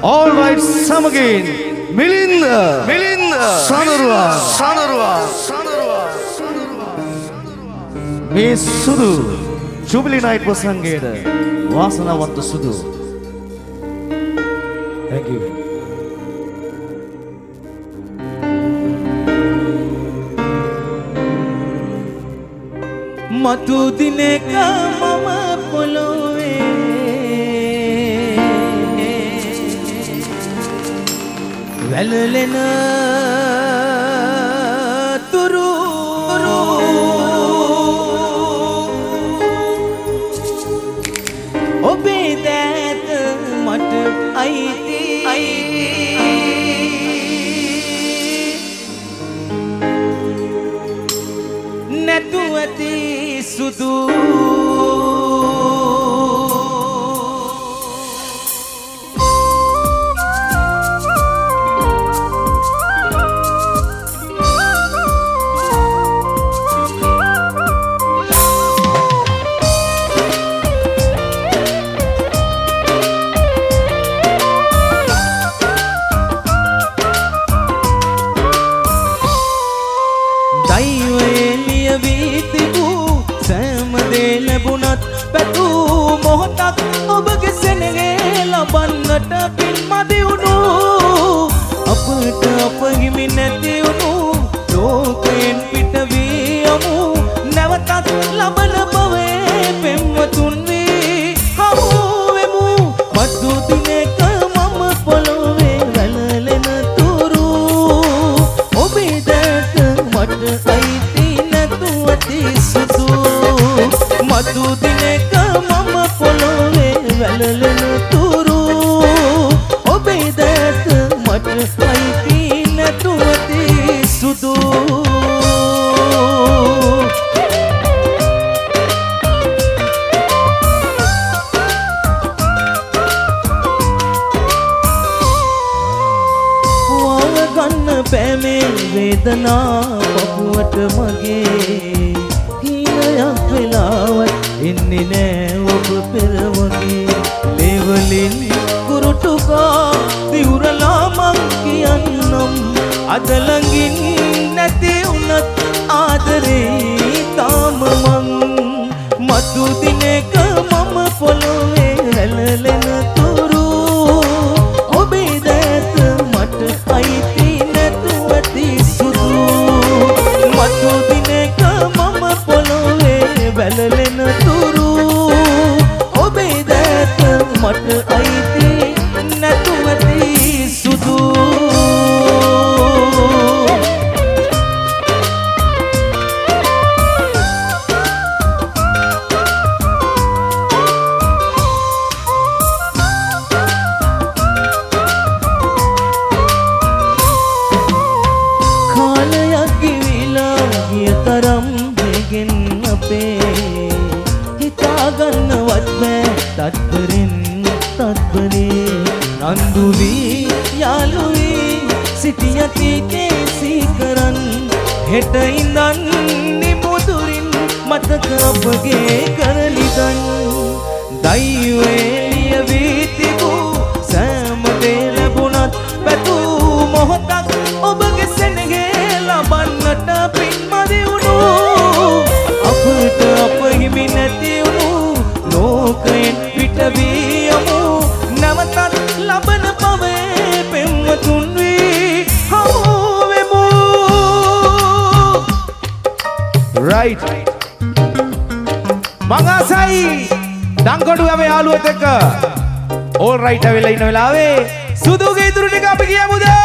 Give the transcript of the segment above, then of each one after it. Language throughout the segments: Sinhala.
All right, Samagin, Milinda, Sanarwa. May Sudu, Jubilee Night Pasangeda, Wasana want to Sudu. Thank you. Matu dineka mama poloe Velelena turu Obe that matu aiti Natuati sudu Bannata pin madiunu apata apagimi නැති උණු ලෝකයෙන් පිට වියමු නැවතත් ලබන බවේ පෙම්වතුන් වී හමු වෙමු මතු දිනක මම පොළොවේ වැළලෙන තුරු ඔබේ දැට මට අයිති නැතුව තිසුදු මතු දිනක මම පොළොවේ වැළලෙන තුරු aiti natuati sudu Puwa ganna peme vedana papuwat mage hinayak velawat inne ne ob pera wage lewalin kurutuka diurala කියන්නම් අද ළඟින් නැති උනත් ආදරේ තාම මං මතු දිනක මම පොළොවේ හැලලෙන තුරු ඔබේ දැත මට අයිති නැතුව තිසුදු මතු දිනක මම පොළොවේ වැළලෙන තුරු ඔබේ දැත මට අයිති නැතුව තිසුදු Nanduvi yaluvi sitiyati kesi karan heta indan nimudurin mataka apage karalidan daiwe liyavitibu samade labunat patu mohotak obage senege labannata pinmadi unu apata apahimi නැති unu lokayen pitaviyamu namatat labana pave pemmatun vi havemu right mangasai dangkodu ave yaluwat ekka all right avela inna velave suduge iduru tika api kiyamuda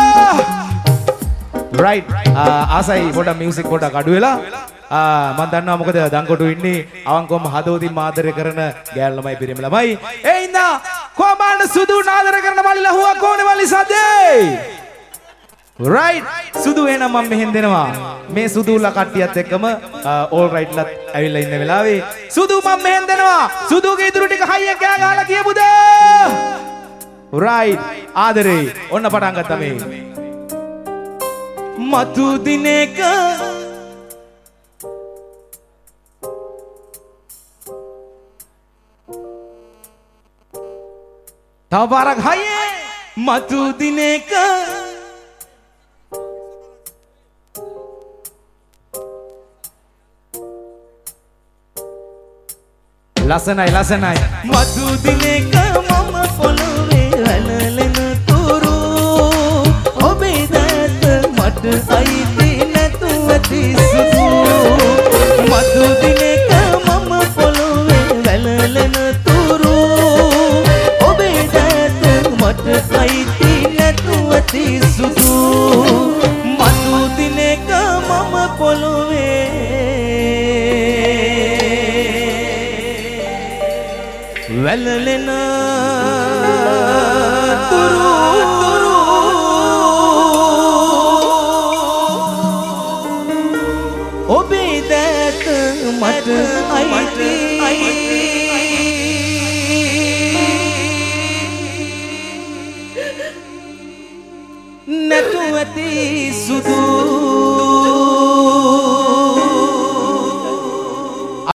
right asai poda music poda kadu wela මම දන්නවා මොකද දංකොටු ඉන්නේ අවංකවම හදවතින් ආදරය කරන ගෑල් ළමයි පිරිමි ළමයි ඒ ඉඳා කොමාන සුදු ආදර කරන මල්ලිලා හුවා කොනේ මල්ලි සද්දේ right සුදු එහෙනම් මම මෙහෙන් දෙනවා මේ සුදුලා කට්ටියත් එක්කම all right ලත් ඇවිල්ලා ඉන්න වෙලාවේ සුදු මම මෙහෙන් දෙනවා සුදුගේ ඉතුරු ටික හයියෙන් කෑ ගහලා කියමුද right ආදරේ ඔන්න පටන් ගත්තා මේ මතු දිනක තව පාරක් හයියේ මතු දිනක ලස්සනයි ලස්සනයි මතු දිනක මම පොළොවේ වැළලෙන තුරු ඔබේ දැත මට අයිති නැතුව තිසුතු මතු දිනක මම පොළොවේ වැළලෙන තුරු ඔබේ දැත මට අයිති නැතුව තිසුතු මතු දිනක මම පොළොවේ වැළලෙන තුරු ඔබේ දැත මට අයිති නැතුව ඇති සුදු